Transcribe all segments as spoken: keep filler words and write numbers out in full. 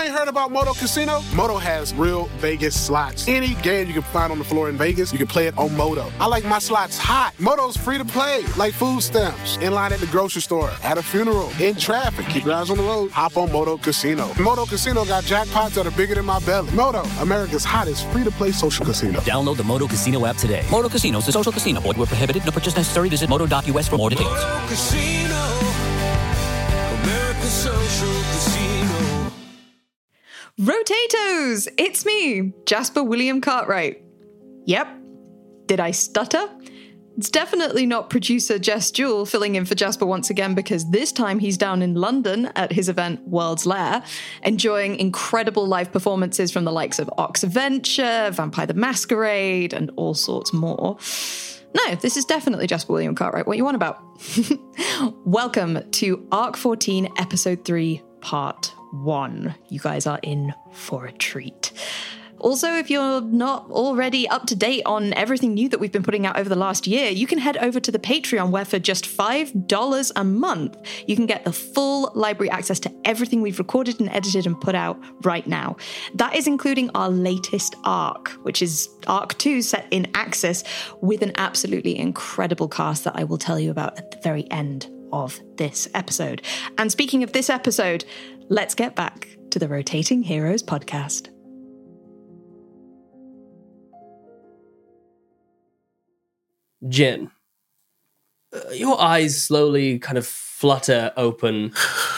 ain't heard about Moto Casino? Moto has real Vegas slots. Any game you can find on the floor in Vegas, you can play it on Moto. I like my slots hot. Moto's free to play, like food stamps. In line at the grocery store, at a funeral, in traffic. Keep your eyes on the road. Hop on Moto Casino. Moto Casino got jackpots that are bigger than my belly. Moto, America's hottest free-to-play social casino. Download the Moto Casino app today. Moto Casino is a social casino. Void where prohibited. No purchase necessary. Visit moto dot U S for more details. Moto Casino, America's social casino. Rotatoes! It's me, Jasper William Cartwright. Yep. Did I stutter? It's definitely not producer Jess Jewell filling in for Jasper once again, because this time he's down in London at his event World's Lair, enjoying incredible live performances from the likes of Ox Adventure, Vampire the Masquerade, and all sorts more. No, this is definitely Jasper William Cartwright. What you want about? Welcome to Arc fourteen, Episode three, Part one. You guys are in for a treat. Also, if you're not already up to date on everything new that we've been putting out over the last year, you can head over to the Patreon, where for just five dollars a month, you can get the full library access to everything we've recorded and edited and put out right now. That is including our latest arc, which is Arc two, set in Axis, with an absolutely incredible cast that I will tell you about at the very end of this episode. And speaking of this episode, let's get back to the Rotating Heroes podcast. Jin, uh, your eyes slowly kind of flutter open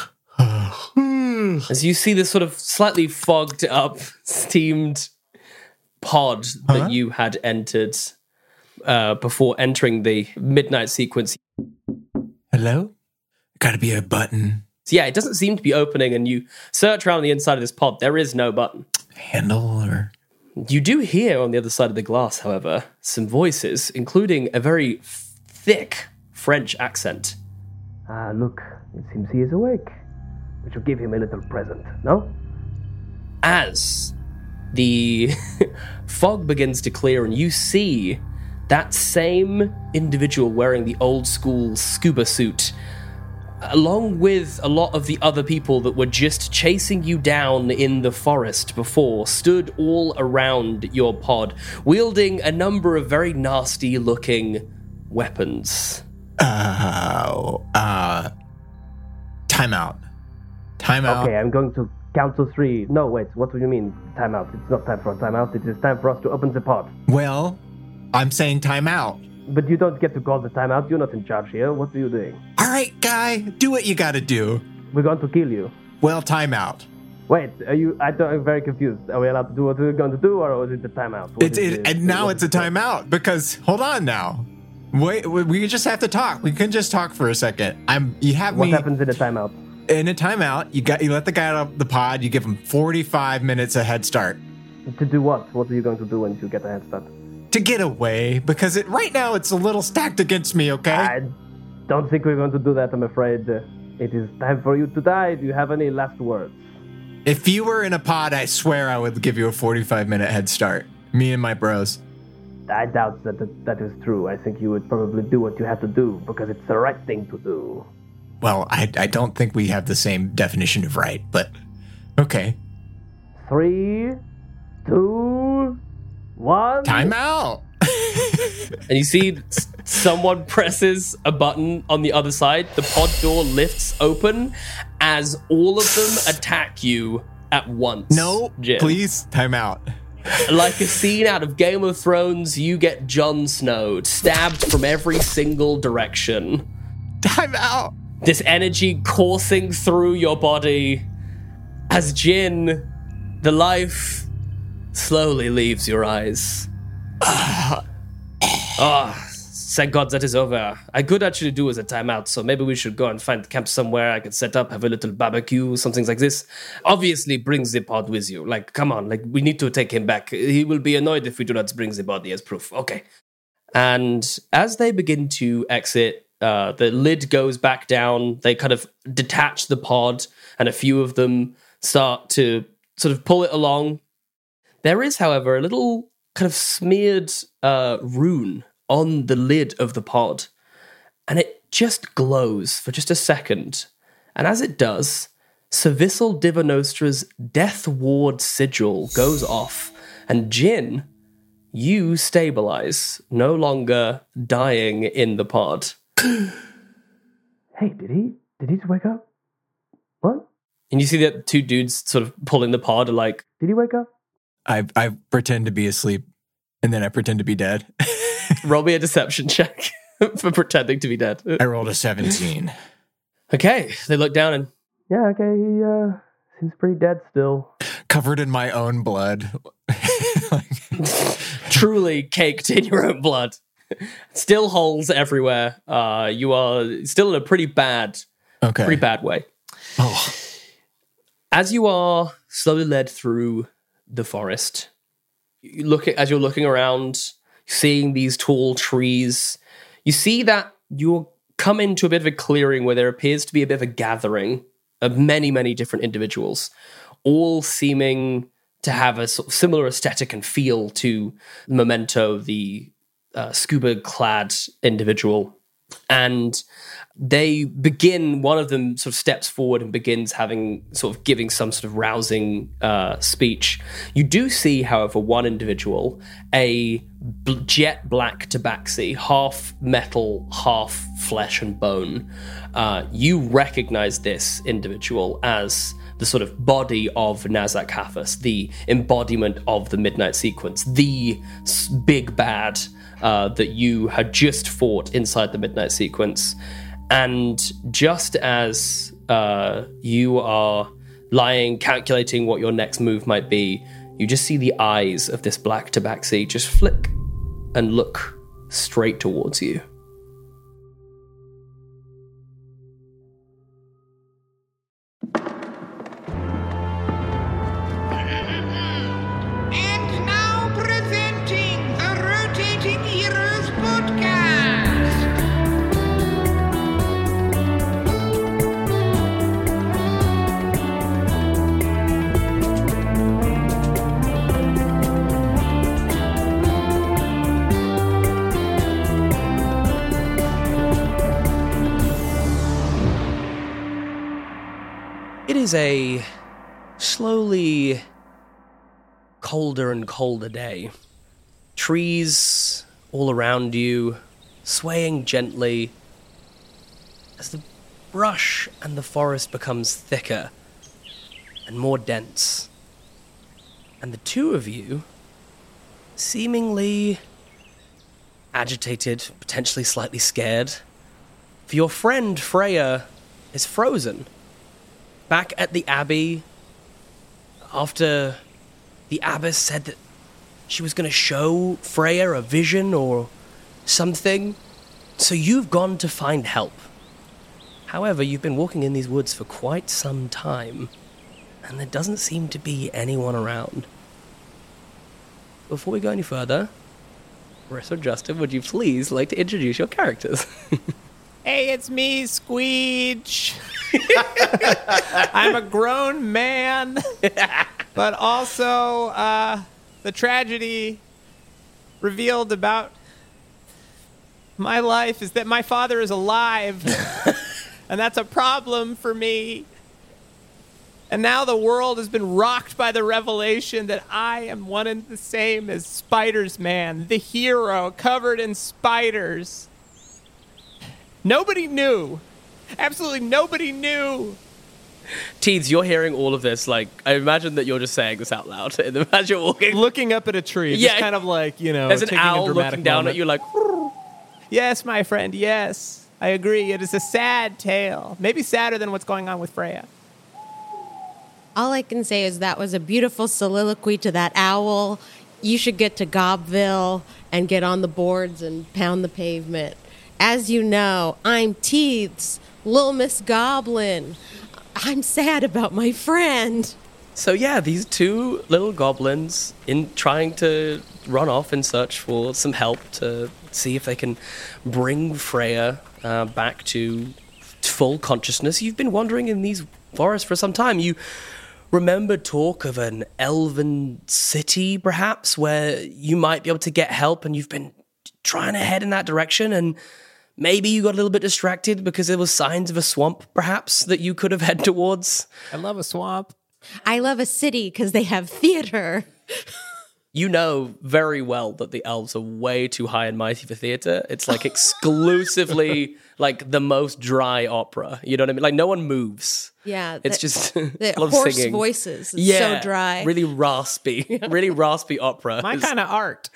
as you see this sort of slightly fogged up, steamed pod that huh? you had entered uh, before entering the midnight sequence. Hello? Gotta be a button. So yeah, it doesn't seem to be opening, and you search around the inside of this pod. There is no button. Handle or... You do hear on the other side of the glass, however, some voices, including a very thick French accent. Ah, look, it seems he is awake. We should give him a little present, no? As the fog begins to clear and you see that same individual wearing the old school scuba suit, along with a lot of the other people that were just chasing you down in the forest before, stood all around your pod, wielding a number of very nasty-looking weapons. Uh, uh, time out. Time out. Okay, I'm going to count to three. No, wait, what do you mean, time out? It's not time for a time out, it is time for us to open the pod. Well, I'm saying time out. But you don't get to call the timeout. You're not in charge here. What are you doing? All right, guy, do what you gotta do. We're going to kill you. Well, time out. Wait, are you? I don't, I'm very confused. Are we allowed to do what we're going to do, or is it the timeout? What It, is it, it? and now What it's a is it? timeout because hold on now. Wait, we, we just have to talk. We can just talk for a second. I'm. You have What me happens in a timeout? in a timeout. You got. You let the guy out of the pod. You give him forty-five minutes a head start To do what? What are you going to do when you get a head start? to get away because it right now it's a little stacked against me. Okay. I don't think we're going to do that, I'm afraid. Uh, it is time for you to die. Do you have any last words? If you were in a pod, I swear I would give you a forty-five minute head start. Me and my bros. I doubt that that, that is true. I think you would probably do what you have to do because it's the right thing to do. Well, I, I don't think we have the same definition of right, but okay. Three, two, one. Time out. And you see s- someone presses a button on the other side. The pod door lifts open as all of them attack you at once. No, Jin. please, time out. Like a scene out of Game of Thrones, you get Jon Snow stabbed from every single direction. Time out. This energy coursing through your body as Jin, the life slowly leaves your eyes. Ah, oh, thank God that is over. I could actually do as a timeout, so maybe we should go and find camp somewhere I could set up, have a little barbecue, something like this. Obviously, bring the pod with you. Like, come on, like, we need to take him back. He will be annoyed if we do not bring the body as proof. Okay. And as they begin to exit, uh, the lid goes back down. They kind of detach the pod, and a few of them start to sort of pull it along. There is, however, a little kind of smeared uh, rune on the lid of the pod, and it just glows for just a second. And as it does, Servissel Divinostra's Death Ward sigil goes off, and Jin, you stabilize, no longer dying in the pod. Hey, did he? Did he just wake up? What? And you see that two dudes sort of pulling the pod are like, Did he wake up? I I pretend to be asleep, and then I pretend to be dead. roll me a deception check for pretending to be dead. I rolled a seventeen. Okay, they look down and... Yeah, okay, he uh, seems pretty dead still. Covered in my own blood. Truly caked in your own blood. Still holes everywhere. Uh, you are still in a pretty bad, Okay. pretty bad way. Oh. As you are slowly led through the forest, you look at, as you're looking around, seeing these tall trees, you see that you're come into a bit of a clearing where there appears to be a bit of a gathering of many, many different individuals, all seeming to have a sort of similar aesthetic and feel to Memento, the uh, scuba-clad individual. And they begin, one of them sort of steps forward and begins having, sort of giving some sort of rousing uh, speech. You do see, however, one individual, a bl- jet black tabaxi, half metal, half flesh and bone. Uh, you recognize this individual as the sort of body of Nazak Hathas, the embodiment of the Midnight Sequence, the s- big bad uh, that you had just fought inside the Midnight Sequence. And just as uh, you are lying, calculating what your next move might be, you just see the eyes of this black tabaxi just flick and look straight towards you. And now presenting the Rotating Heroes podcast. It is a slowly colder and colder day. Trees all around you, swaying gently as the brush and the forest becomes thicker and more dense. And the two of you, seemingly agitated, potentially slightly scared, for your friend Freya is frozen. Back at the Abbey, after the abbess said that she was going to show Freya a vision or something, so you've gone to find help. However, you've been walking in these woods for quite some time, and there doesn't seem to be anyone around. Before we go any further, Marissa or Justin, would you please like to introduce your characters? Hey, it's me, Squeech. I'm a grown man, but also uh, the tragedy revealed about my life is that my father is alive, and that's a problem for me. And now the world has been rocked by the revelation that I am one and the same as Spiders Man, the hero covered in spiders. Nobody knew. Absolutely nobody knew. Teeds, you're hearing all of this, like, I imagine that you're just saying this out loud. As you're walking. Looking up at a tree. Yeah. Just kind of like, you know, There's an taking a owl dramatic looking down moment. at you like, Yes, my friend, yes. I agree. It is a sad tale. Maybe sadder than what's going on with Freya. All I can say is that was a beautiful soliloquy to that owl. You should get to Gobville and get on the boards and pound the pavement. As you know, I'm Teeth's Little Miss Goblin. I'm sad about my friend. So yeah, these two little goblins in trying to run off in search for some help to see if they can bring Freya uh, back to full consciousness. You've been wandering in these forests for some time. You remember talk of an elven city, perhaps, where you might be able to get help, and you've been trying to head in that direction, and Maybe you got a little bit distracted because there was signs of a swamp, perhaps, that you could have head towards. I love a swamp. I love a city because they have theater. You know very well that the elves are way too high and mighty for theater. It's like exclusively like the most dry opera. You know what I mean? Like no one moves. Yeah. It's the, just the a lot of hoarse singing. voices. It's Yeah, so dry. really raspy, really raspy opera. My It's- kind of art.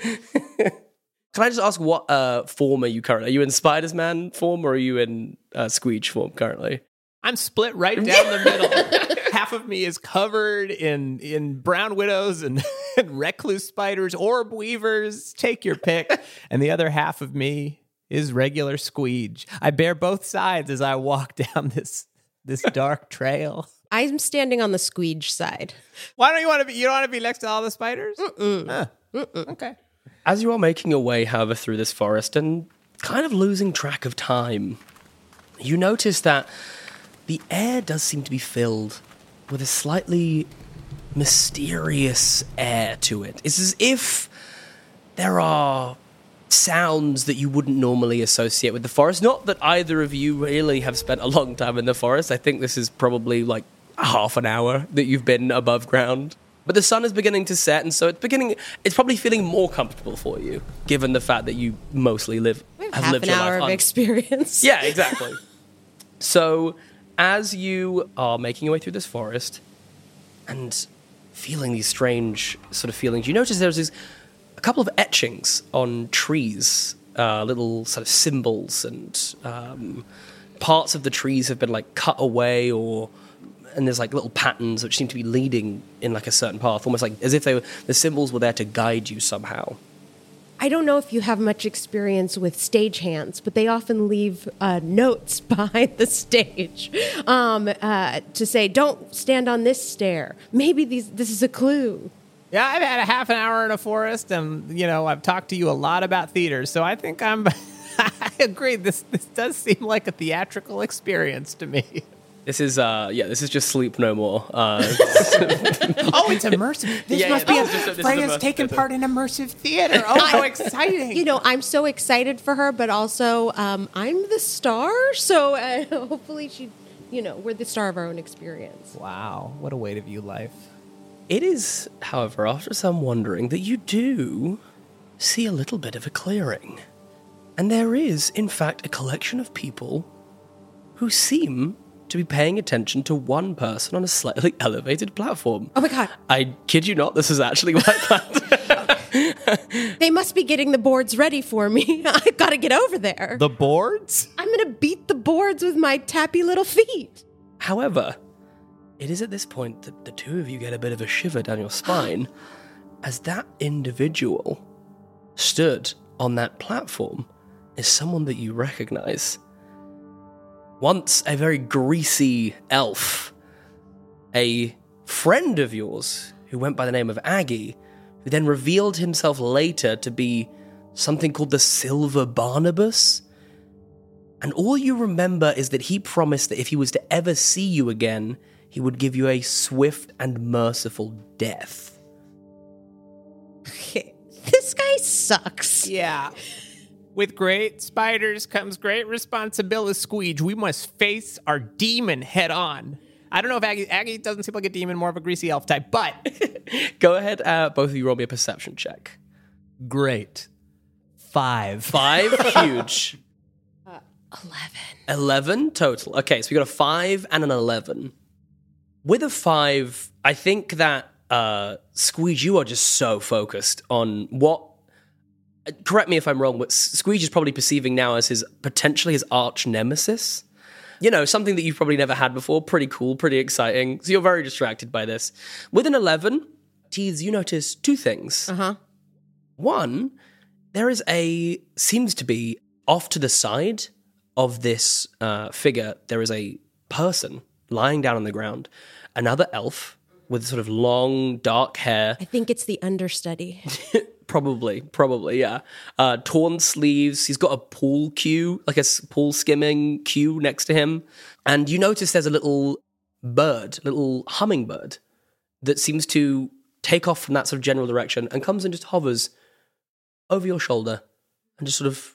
Can I just ask what uh, form are you currently? Are you in Spider-Man form or are you in uh, Squeege form currently? I'm split right down the middle. Half of me is covered in in brown widows and, and recluse spiders, orb weavers, take your pick. And the other half of me is regular Squeege. I bear both sides as I walk down this this dark trail. I'm standing on the Squeege side. Why don't you want to be? You don't want to be next to all the spiders? Mm-mm. Huh. Mm-mm. Okay. As you are making your way, however, through this forest and kind of losing track of time, you notice that the air does seem to be filled with a slightly mysterious air to it. It's as if there are sounds that you wouldn't normally associate with the forest. Not that either of you really have spent a long time in the forest. I think this is probably like half an hour that you've been above ground. But the sun is beginning to set, and so it's beginning. It's probably feeling more comfortable for you, given the fact that you mostly live have Half lived an your hour life of un- experience. Yeah, exactly. So, as you are making your way through this forest and feeling these strange sort of feelings, you notice there's these, a couple of etchings on trees, uh, little sort of symbols, and um, parts of the trees have been like cut away, or and there's like little patterns which seem to be leading in like a certain path, almost like as if they were, the symbols were there to guide you somehow. I don't know if you have much experience with stagehands, but they often leave uh, notes behind the stage um, uh, to say, "Don't stand on this stair. Maybe these this is a clue." Yeah, I've had a half an hour in a forest, and you know I've talked to you a lot about theater, so I think I'm. I agree. This this does seem like a theatrical experience to me. This is, uh, yeah, this is just Sleep No More. Uh, Oh, it's immersive. This Yeah, must yeah, be this is- this a is Freya's immersive taking theater. part in immersive theater. Oh, how exciting! You know, I'm so excited for her, but also um, I'm the star, so uh, hopefully she, you know, we're the star of our own experience. Wow, what a way to view life. It is, however, after some wondering, that you do see a little bit of a clearing. And there is, in fact, a collection of people who seem to be paying attention to one person on a slightly elevated platform. Oh my god. I kid you not, this is actually what I planned. They must be getting the boards ready for me. I've got to get over there. The boards? I'm going to beat the boards with my tappy little feet. However, it is at this point that the two of you get a bit of a shiver down your spine as that individual stood on that platform is someone that you recognize. Once a very greasy elf, a friend of yours who went by the name of Aggie, who then revealed himself later to be something called the Silver Barnabas. And all you remember is that he promised that if he was to ever see you again, he would give you a swift and merciful death. This guy sucks. Yeah. With great spiders comes great responsibility, Squeege. We must face our demon head on. I don't know if Aggie, Aggie doesn't seem like a demon, more of a greasy elf type, but... Go ahead, uh, both of you roll me a perception check. Great. Five. Five, huge. Uh, Eleven. Eleven total. Okay, so we got a five and an eleven. With a five, I think that uh, Squeege, you are just so focused on what. Correct me if I'm wrong, but Squeege is probably perceiving now as his potentially his arch nemesis. You know, something that you've probably never had before. Pretty cool, pretty exciting. So you're very distracted by this. With an eleven, Tees, you notice two things. Uh huh. One, there is a seems to be off to the side of this uh, figure. There is a person lying down on the ground. Another elf with sort of long, dark hair. I think it's the understudy. Probably, probably, yeah. Uh, torn sleeves. He's got a pool cue, like a s- pool skimming cue next to him. And you notice there's a little bird, little hummingbird, that seems to take off from that sort of general direction and comes and just hovers over your shoulder and just sort of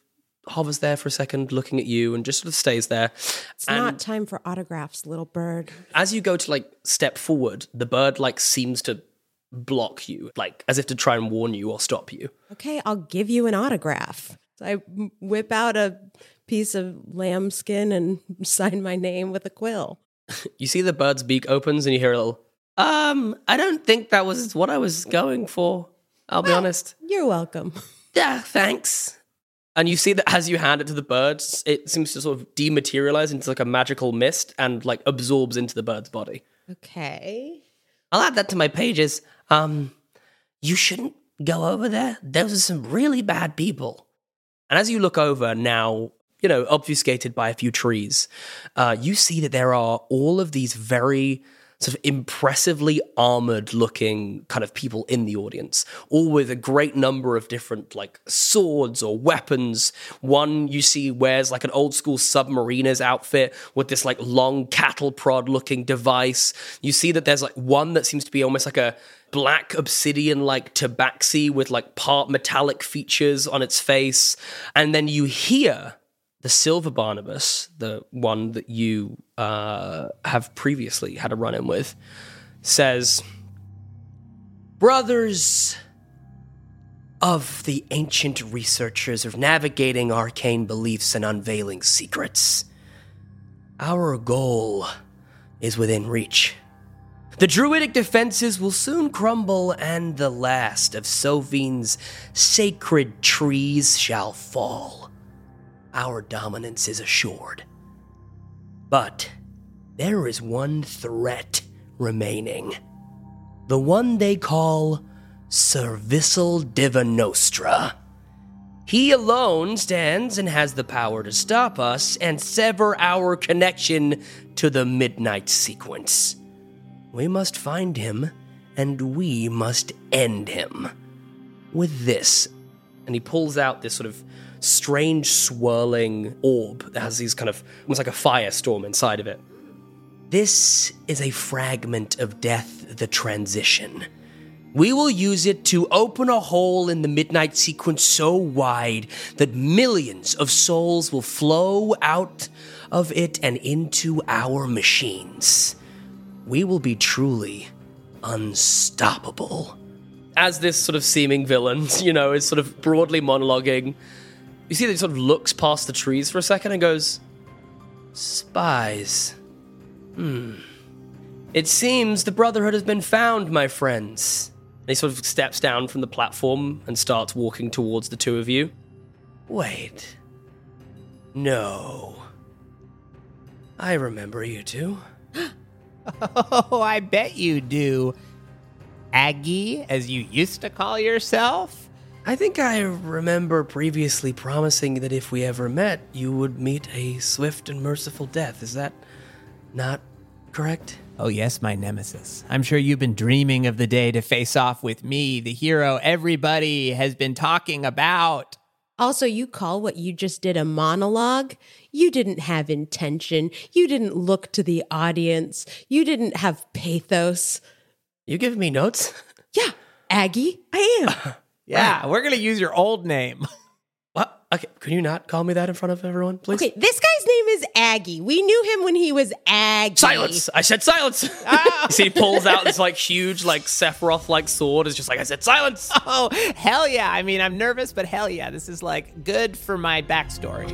hovers there for a second, looking at you, and just sort of stays there. It's and not time for autographs, little bird. as you go to like step forward, the bird like seems to block you, like as if to try and warn you or stop you. Okay, I'll give you an autograph. So I whip out a piece of lambskin and sign my name with a quill. You see the bird's beak opens and you hear a little, um, I don't think that was what I was going for. I'll be Well, honest. You're welcome. Yeah, thanks. And you see that as you hand it to the bird, it seems to sort of dematerialize into like a magical mist and like absorbs into the bird's body. Okay. I'll add that to my pages. Um, you shouldn't go over there. Those are some really bad people. And as you look over now, you know, obfuscated by a few trees, uh, you see that there are all of these very sort of impressively armored looking kind of people in the audience, all with a great number of different like swords or weapons. One you see wears like an old school submariner's outfit with this like long cattle prod looking device. You see that there's like one that seems to be almost like a black obsidian like tabaxi with like part metallic features on its face. And then you hear the Silver Barnabas, the one that you uh, have previously had a run-in with, says, "Brothers of the ancient researchers of navigating arcane beliefs and unveiling secrets, our goal is within reach. The druidic defenses will soon crumble, and the last of Sovin's sacred trees shall fall. Our dominance is assured. But there is one threat remaining. The one they call Servicial Diva Nostra. He alone stands and has the power to stop us and sever our connection to the Midnight Sequence. We must find him, and we must end him. With this," and he pulls out this sort of strange swirling orb that has these kind of, almost like a firestorm inside of it. "This is a fragment of Death the Transition. We will use it to open a hole in the Midnight Sequence so wide that millions of souls will flow out of it and into our machines. We will be truly unstoppable." As this sort of seeming villain, you know, is sort of broadly monologuing, you see that he sort of looks past the trees for a second and goes, "Spies. Hmm. It seems the Brotherhood has been found, my friends." And he sort of steps down from the platform and starts walking towards the two of you. "Wait. No. I remember you two." Oh, I bet you do. Aggie, as you used to call yourself? "I think I remember previously promising that if we ever met, you would meet a swift and merciful death. Is that not correct?" Oh, yes, my nemesis. I'm sure you've been dreaming of the day to face off with me, the hero everybody has been talking about. Also, you call what you just did a monologue? You didn't have intention. You didn't look to the audience. You didn't have pathos. "You giving me notes?" Yeah, Aggie, I am. Yeah, we're going to use your old name. What? Okay, can you not call me that in front of everyone, please? Okay, this guy's name is Aggie. We knew him when he was Aggie. Silence! I said silence! Oh. See, he pulls out this like huge, like Sephiroth-like sword. It's just like, I said silence! Oh, hell yeah. I mean, I'm nervous, but hell yeah. This is like good for my backstory.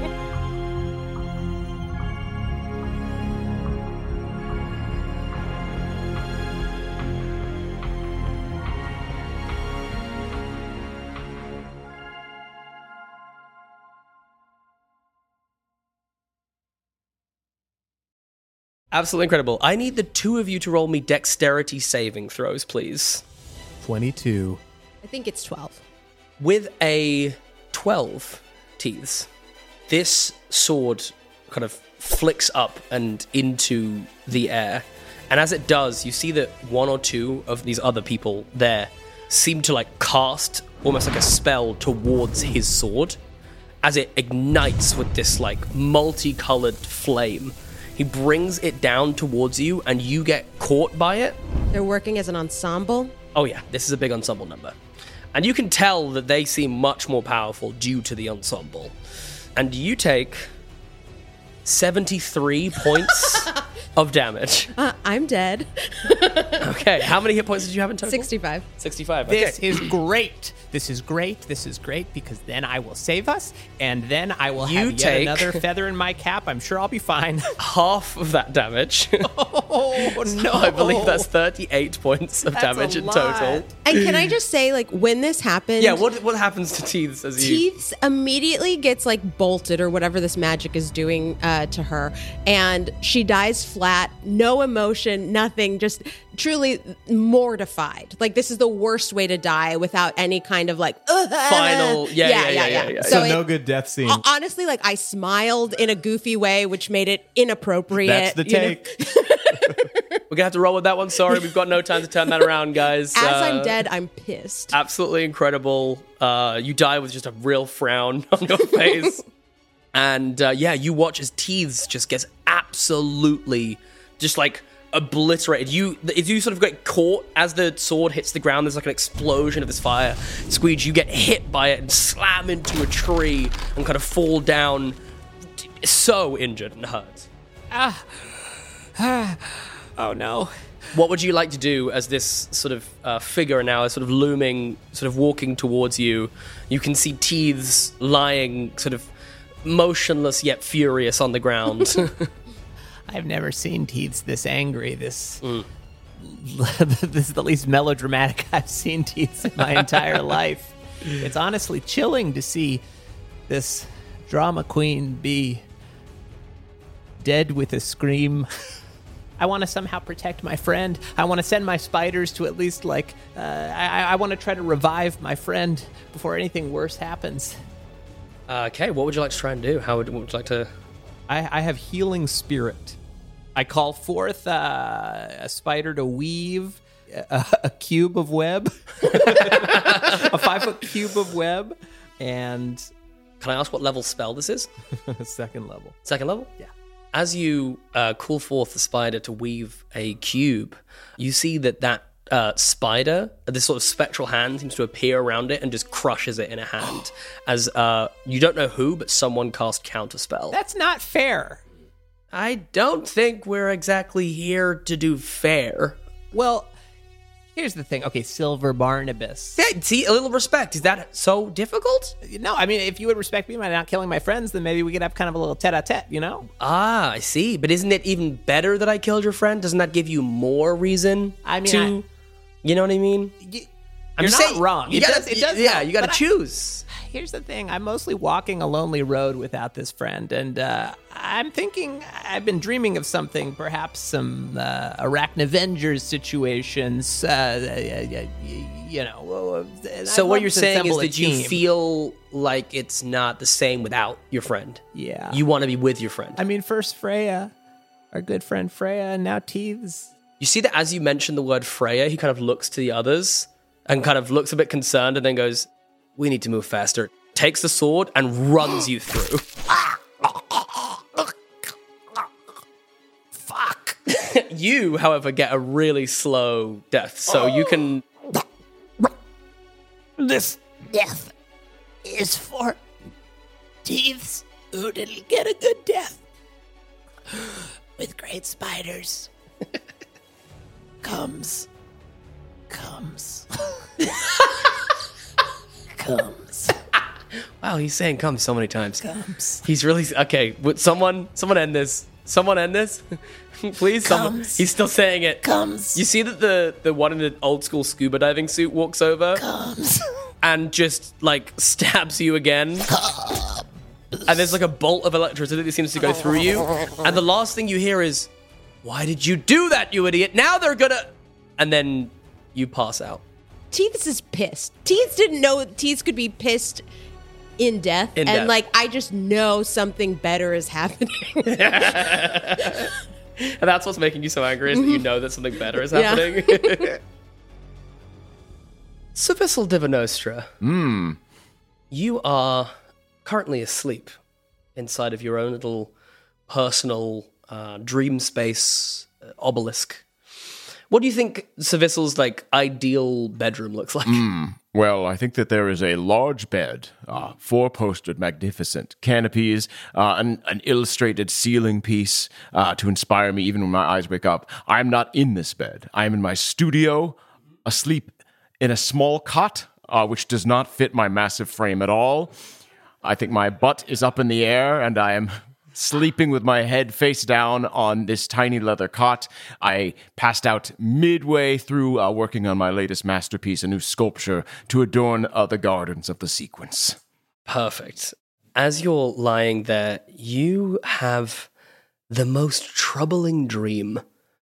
Absolutely incredible. I need the two of you to roll me dexterity saving throws, please. twenty-two. I think it's twelve. With a twelve, Teeths, this sword kind of flicks up and into the air. And as it does, you see that one or two of these other people there seem to like cast almost like a spell towards his sword as it ignites with this like multicolored flame. He brings it down towards you, and you get caught by it. They're working as an ensemble? Oh yeah, this is a big ensemble number. And you can tell that they seem much more powerful due to the ensemble. And you take seventy-three points of damage. Uh, I'm dead. Okay, how many hit points did you have in total? sixty-five. sixty-five, okay. This is great. This is great. This is great because then I will save us, and then I will You have yet take- another feather in my cap. I'm sure I'll be fine. Half of that damage. Oh, no. I believe that's thirty-eight points of That's a damage in lot. total. And can I just say, like, when this happened, Yeah, what what happens to Teeths as you... Teeths immediately gets like bolted or whatever this magic is doing uh, to her, and she dies flat, no emotion, nothing, just truly mortified. Like, this is the worst way to die without any kind of like Ugh. Final, yeah, yeah, yeah, yeah, yeah. So, it- no good death scene. ho- honestly, like, I smiled in a goofy way, which made it inappropriate. That's the you know? take. We're gonna have to roll with that one. Sorry, we've got no time to turn that around, guys. As Uh, I'm dead, I'm pissed. Absolutely incredible. Uh, you die with just a real frown on your face. And uh, yeah, you watch as Teeths just gets absolutely just like obliterated. You if you sort of get caught as the sword hits the ground, there's like an explosion of this fire. Squeege, you get hit by it and slam into a tree and kind of fall down, so injured and hurt. Ah. Oh, no. What would you like to do as this sort of uh, figure now is sort of looming, sort of walking towards you? You can see Teeths lying sort of motionless yet furious on the ground. I've never seen Teeths this angry. This, Mm. this is the least melodramatic I've seen Teeths in my entire life. It's honestly chilling to see this drama queen be dead with a scream. I want to somehow protect my friend. I want to send my spiders to at least, like, uh, I, I want to try to revive my friend before anything worse happens. Uh, okay, what would you like to try and do? How would, what would you like to... I, I have healing spirit. I call forth uh, a spider to weave a, a cube of web, a five-foot cube of web, and... Can I ask what level spell this is? Second level. Second level? Yeah. As you uh, call forth the spider to weave a cube, you see that that uh, spider, this sort of spectral hand, seems to appear around it and just crushes it in a hand. As uh, you don't know who, but someone cast counterspell. That's not fair. I don't think we're exactly here to do fair. Well, here's the thing. Okay, Silver Barnabas. Yeah, see, a little respect. Is that so difficult? No, I mean, if you would respect me by not killing my friends, then maybe we could have kind of a little tete-a-tete, you know? Ah, I see. But isn't it even better that I killed your friend? Doesn't that give you more reason I mean, to... I- you know what I mean? You, I'm you're just not saying, wrong. You It gotta, does- it does yeah, help, you got to but I- choose. Here's the thing. I'm mostly walking a lonely road without this friend, and uh, I'm thinking I've been dreaming of something, perhaps some uh, Arachnavengers situations, uh, you know. and So I'd what love you're to saying is assemble a that you team. feel like it's not the same without your friend. Yeah. You want to be with your friend. I mean, first Freya, our good friend Freya, and now Teeths. You see that as you mention the word Freya, he kind of looks to the others and kind of looks a bit concerned and then goes, we need to move faster. Takes the sword and runs you through. Fuck. You, however, get a really slow death, so you can... This death is for Teeths who didn't get a good death. With great spiders comes, comes, comes. Wow, he's saying "come" so many times. Comes. He's really okay. Would someone, someone end this? Someone end this, please. Someone. Comes. He's still saying it. Comes. You see that the the one in the old school scuba diving suit walks over Comes. and just like stabs you again. And there's like a bolt of electricity that seems to go through you. And the last thing you hear is, "Why did you do that, you idiot? Now they're gonna..." And then you pass out. Teeths is pissed. Teeths didn't know Teeths could be pissed in death. In and death. like, I just know something better is happening. And that's what's making you so angry, is that you know that something better is Yeah. happening. Servissel Divinostra. Hmm. You are currently asleep inside of your own little personal uh, dream space uh, obelisk. What do you think Servissel's like ideal bedroom looks like? Mm. Well, I think that there is a large bed, uh, four-postered, magnificent canopies, uh, an, an illustrated ceiling piece uh, to inspire me even when my eyes wake up. I am not in this bed. I am in my studio, asleep in a small cot, uh, which does not fit my massive frame at all. I think my butt is up in the air, and I am sleeping with my head face down on this tiny leather cot. I passed out midway through uh, working on my latest masterpiece, a new sculpture to adorn uh, the gardens of the sequence. Perfect. As you're lying there, you have the most troubling dream.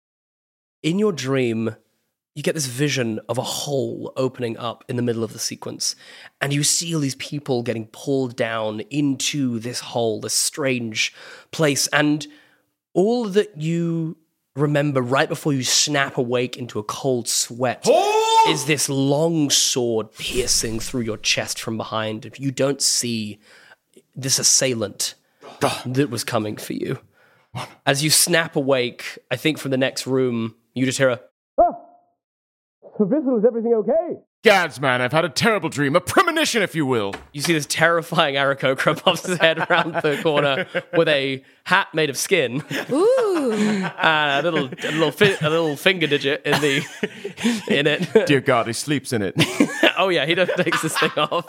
In your dream, you get this vision of a hole opening up in the middle of the sequence, and you see all these people getting pulled down into this hole, this strange place, and all that you remember right before you snap awake into a cold sweat oh! is this long sword piercing through your chest from behind. You don't see this assailant that was coming for you. As you snap awake, I think from the next room, you just hear a, So Vissel, is everything okay? Gads, man, I've had a terrible dream, a premonition, if you will. You see this terrifying Aarakocra pops his head around the corner with a hat made of skin. Ooh. And a little, a little, fi- a little finger digit in the, in it. Dear God, he sleeps in it. Oh yeah, he does takes this thing off.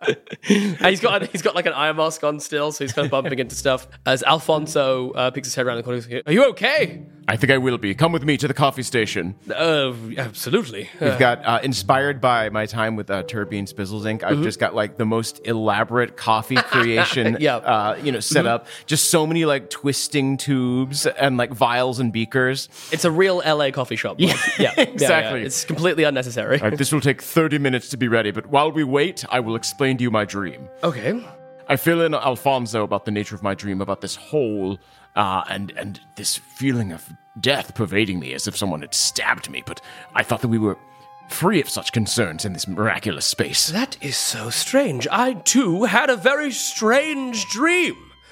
And he's got, he's got like an eye mask on still, so he's kind of bumping into stuff. As Alfonso uh, picks his head around the corner, he goes, "Are you okay?" I think I will be. Come with me to the coffee station. Uh, absolutely. We've Uh, got, uh, inspired by my time with uh, Turbine Spizzles Incorporated, I've Mhm. just got like the most elaborate coffee creation, Yeah. uh, you know, set Mhm. up. Just so many like twisting tubes and like vials and beakers. It's a real L A coffee shop. Yeah, yeah, yeah, exactly. yeah. It's completely unnecessary. All right, this will take thirty minutes to be ready, but while we wait, I will explain to you my dream. Okay. I fill in Alfonso about the nature of my dream, about this hole, uh, and and this feeling of death pervading me as if someone had stabbed me, but I thought that we were free of such concerns in this miraculous space. That is so strange. I, too, had a very strange dream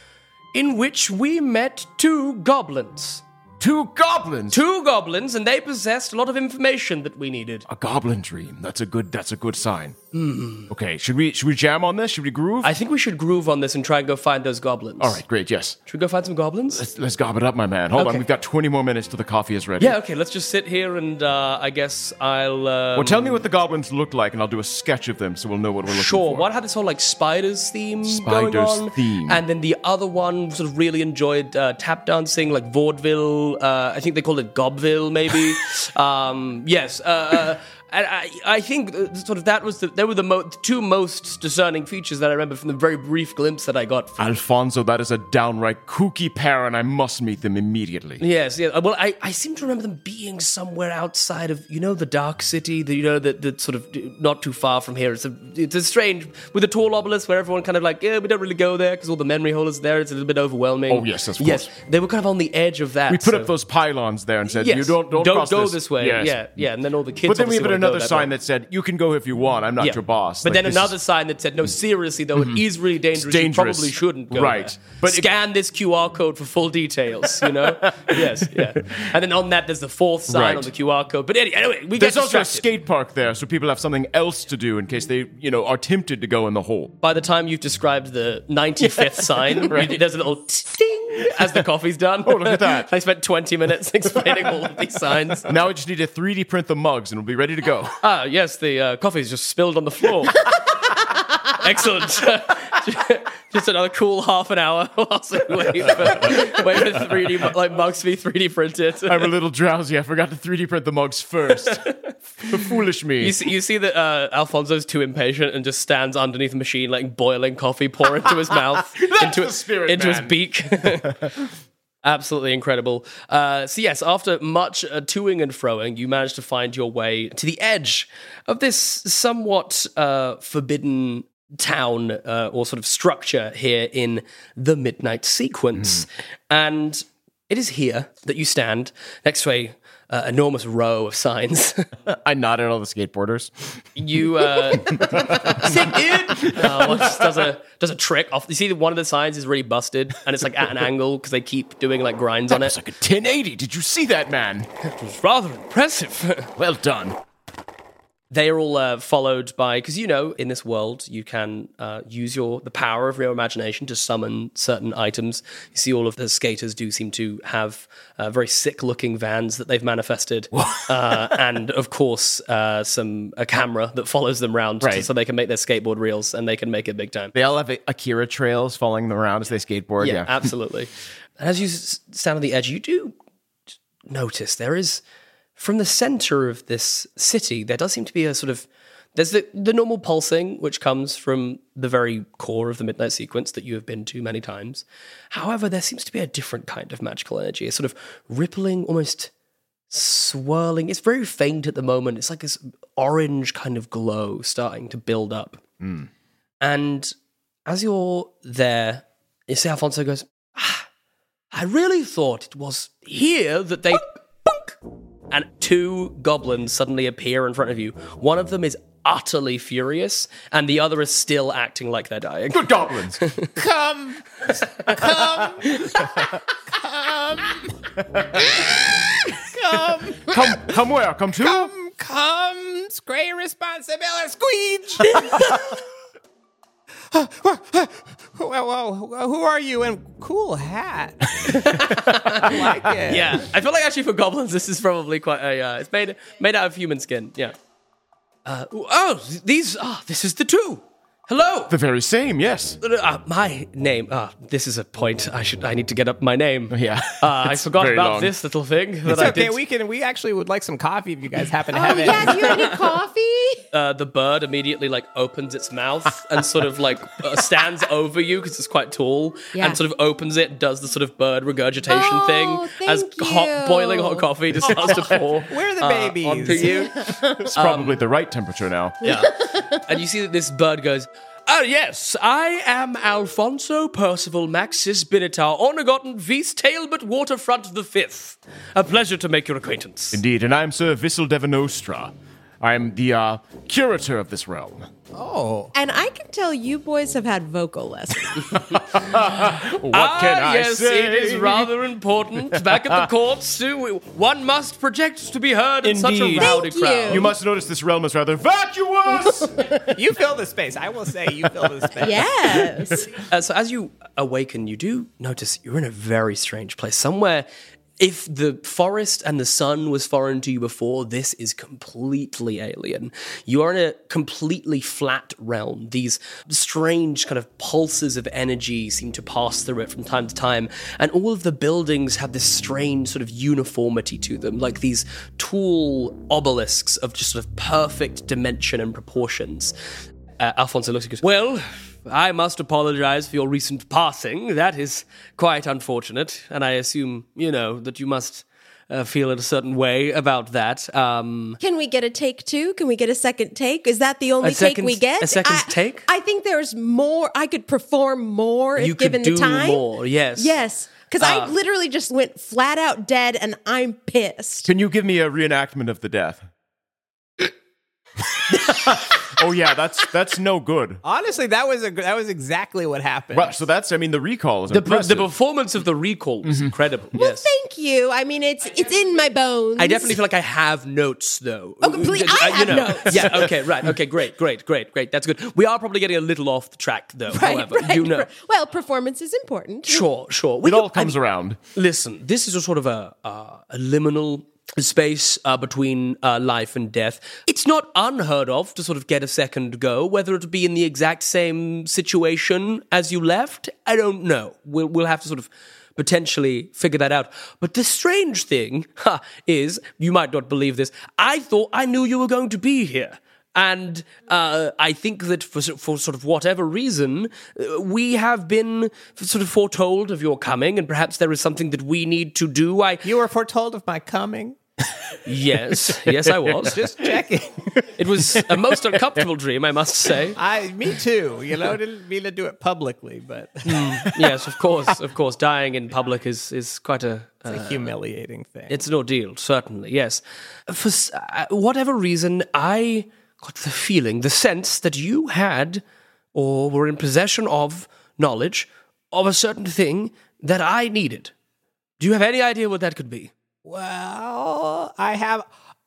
in which we met two goblins. Two goblins? Two goblins, and they possessed a lot of information that we needed. A goblin dream. That's a good that's a good sign. Hmm. Okay, should we should we jam on this? Should we groove? I think we should groove on this and try and go find those goblins. All right, great, yes. Should we go find some goblins? Let's, let's gob it up, my man. Hold Okay. on, we've got twenty more minutes till the coffee is ready. Yeah, okay, let's just sit here and uh, I guess I'll... Um, Well, tell me what the goblins look like, and I'll do a sketch of them so we'll know what we're looking Sure, for. one had this whole like spiders theme going Spiders on. theme. And then the other one sort of really enjoyed uh, tap dancing, like vaudeville. Uh, I think they called it Gobville, maybe. um, yes. Uh, uh, and I, I think uh, sort of that was the, they were the, mo- the two most discerning features that I remember from the very brief glimpse that I got. From Alfonso, that is a downright kooky pair, and I must meet them immediately. Yes, yeah. Well, I, I seem to remember them being somewhere outside of, you know, the Dark City, the, you know, the, the sort of not too far from here. It's a, it's a strange, with a tall obelisk where everyone kind of like, yeah, we don't really go there because all the memory holders there. It's a little bit overwhelming. Oh, yes, of course. Yes, they were kind of on the edge of that. We put so- up those pylons there and said, Yes, you don't, don't, cross go this. this, way. Yes. Yeah, yeah. And then all the kids. But then we obviously have wanna go another that sign way. that said, you can go if you want, I'm not Yeah. your boss. But Like, then this another is- sign that said, no, seriously, though, it is really dangerous. dangerous. You probably shouldn't go Right. there. But it- Scan this Q R code for full details, you know? Yes, yeah. And then on that, there's the fourth sign Right. on the Q R code. But anyway, anyway we There's get also a distracted. skate park there, so people have something else to do in case they, you know, are tempted to go in the hole. By the time you've described the ninety-fifth sign, Right. it does a little ding as the coffee's done. Oh, look at that. I spent twenty minutes explaining all of these signs. Now we just need to three D print the mugs and we'll be ready to go. Ah, yes, the uh, coffee's just spilled on the floor. Excellent. Just another cool half an hour whilst we wait for, wait for the three D mu- like mugs to be three D printed. I'm a little drowsy. I forgot to three D print the mugs first. Foolish me. You see, you see that uh, Alfonso's too impatient and just stands underneath the machine, like boiling coffee, pour into his mouth, into, the spirit, into his man. beak. Absolutely incredible. Uh, so yes, after much uh, toing and froing, you managed to find your way to the edge of this somewhat uh, forbidden town uh, or sort of structure here in the Midnight Sequence. And it is here that you stand next to a uh, enormous row of signs. I nodded at all the skateboarders. You uh sick dude uh, well, just does a does a trick off. You see that one of the signs is really busted and it's like at an angle because they keep doing like grinds on it. It's like a ten eighty. Did you see that, man? It was rather impressive. Well done. they are all uh, followed by, because you know, in this world, you can uh, use your the power of your imagination to summon certain items. You see, all of the skaters do seem to have uh, very sick-looking vans that they've manifested, uh, and of course, uh, some a camera that follows them around, Right. to, so they can make their skateboard reels and they can make it big time. They all have Akira trails following them around as they skateboard. Yeah, Yeah, absolutely. And as you s- stand on the edge, you do notice there is, from the center of this city, there does seem to be a sort of, there's the, the normal pulsing, which comes from the very core of the Midnight Sequence that you have been to many times. However, there seems to be a different kind of magical energy, a sort of rippling, almost swirling. It's very faint at the moment. It's like this orange kind of glow starting to build up. Mm. And as you're there, you see Alfonso goes, ah, I really thought it was here that they... And two goblins suddenly appear in front of you. One of them is utterly furious, and the other is still acting like they're dying. Good goblins! Come! Come! Come! Come! Come, come where? Come to? Come comes great responsibility, Squeege! Whoa, whoa, who are you? And cool hat. I like it. Yeah, I feel like actually for goblins, this is probably quite a. Uh, it's made made out of human skin. Yeah. Uh, oh, these. Oh, this is the two. Hello. The very same. Yes. Uh, my name. Uh, this is a point. I should. I need to get up my name. Yeah. Uh, I forgot very about long. this little thing. That It's I okay. did. We can. We actually would like some coffee if you guys happen to Oh, have it. yeah, do you have any coffee? Uh, the bird immediately like opens its mouth and sort of like uh, stands over you because it's quite tall, Yeah. and sort of opens it, does the sort of bird regurgitation Oh, thing as thank hot, you. boiling hot coffee just starts to pour. Where are the uh, babies? onto you. It's probably the right temperature now. Yeah, and you see that this bird goes. Oh, yes, I am Alfonso Percival Maxis Binitar, Ornagotten Vice Talbot Waterfront the Fifth. A pleasure to make your acquaintance. Indeed, and I'm Sir Vissel Devanostra. I'm the uh, curator of this realm. Oh. And I can tell you boys have had vocal lessons. What ah, can I yes, say? it is rather important. Back at the courts, too, one must project to be heard in such a Indeed. rowdy Thank crowd. you. You must notice this realm is rather vacuous! You fill the space. I will say you fill the space. Yes. Uh, so as you awaken, you do notice you're in a very strange place. Somewhere, if the forest and the sun was foreign to you before, this is completely alien. You are in a completely flat realm. These strange kind of pulses of energy seem to pass through it from time to time, and all of the buildings have this strange sort of uniformity to them, like these tall obelisks of just sort of perfect dimension and proportions. Uh, Alfonso looks at you and goes, well, I must apologize for your recent passing. That is quite unfortunate, and I assume, you know, that you must uh, feel in a certain way about that. Um, Can we get a take two? Can we get a second take? Is that the only A second- take we get? a second I, take? I think there's more. I could perform more if you given could do the time. more, yes. Yes. Because I Uh, literally just went flat out dead and I'm pissed. Can you give me a reenactment of the death? Oh yeah, that's that's no good. Honestly, that was a that was exactly what happened. Well, so that's I mean the recall is The, impressive. the performance of the recall was incredible. Well, yes. thank you. I mean, it's it's in my bones. I definitely feel like I have notes, though. Oh, completely. I Uh, you have know. notes. Yeah, okay, right. Okay, great, great, great, great. That's good. We are probably getting a little off the track, though, Right, however. right, you know. right. Well, performance is important. Sure, sure. We it all could- I comes mean, around. Listen, this is a sort of a, uh, a liminal space uh, between uh, life and death. It's not unheard of to sort of get a second go, whether it be in the exact same situation as you left. I don't know. We'll we'll have to sort of potentially figure that out. But the strange thing ha, is, you might not believe this, I thought I knew you were going to be here. And uh, I think that for, for sort of whatever reason, uh, we have been sort of foretold of your coming, and perhaps there is something that we need to do. I You were foretold of my coming? Yes, yes, I was. Just checking. It was a most uncomfortable dream, I must say. I, me too. You know, didn't mean to do it publicly, but Yes, of course, of course. Dying in public is, is quite a... it's a humiliating thing. It's an ordeal, certainly, yes. For s- uh, whatever reason, I got the feeling, the sense that you had, or were in possession of, knowledge of a certain thing that I needed. Do you have any idea what that could be? Well, I have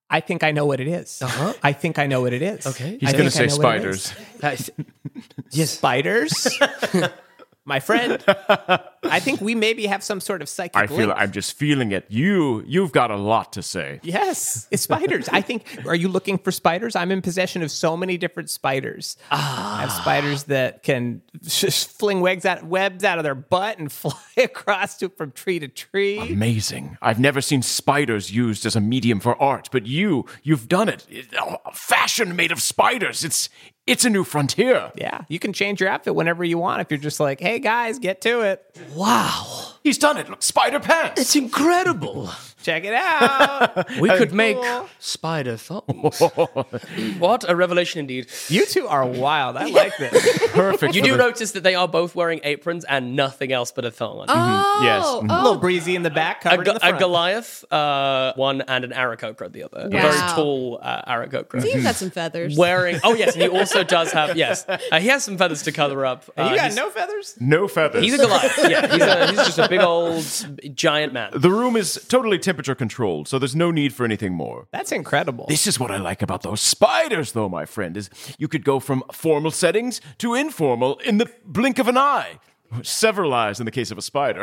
I think I know what it is. Uh-huh. I think I know what it is. Okay. He's I going to think I say know what it is. spiders. Yes. Spiders? My friend, I think we maybe have some sort of psychic I feel link. I'm just feeling it. You, you've got a lot to say. Yes, it's spiders. I think, are you looking for spiders? I'm in possession of so many different spiders. Ah. I have spiders that can just fling webs out, webs out of their butt and fly across to, from tree to tree. Amazing. I've never seen spiders used as a medium for art, but you, you've done it. It- oh, fashion made of spiders. It's, it's a new frontier. Yeah, you can change your outfit whenever you want if you're just like, hey guys, get to it. Wow. He's done it. Look, spider pants. It's incredible. Check it out. We could make Cool. spider thongs. What a revelation indeed. You two are wild. I like this. Perfect. You for do the- notice that they are both wearing aprons and nothing else but a thong on. Oh, Yes. oh, Mhm. A little breezy in the back, A, covered Go- in the a front. Goliath, uh, one, and an Aarakocra, the other. A very Wow. tall uh, Aarakocra. So you've got some feathers. Wearing, oh yes, and he also does have, yes, uh, he has some feathers to color up. Uh, you got he's- no feathers? No feathers. He's a Goliath. Yeah, he's, a, he's just a big old giant man. The room is totally temperature controlled, so there's no need for anything more. That's incredible. This is what I like about those spiders, though, my friend, is you could go from formal settings to informal in the blink of an eye. Several eyes in the case of a spider.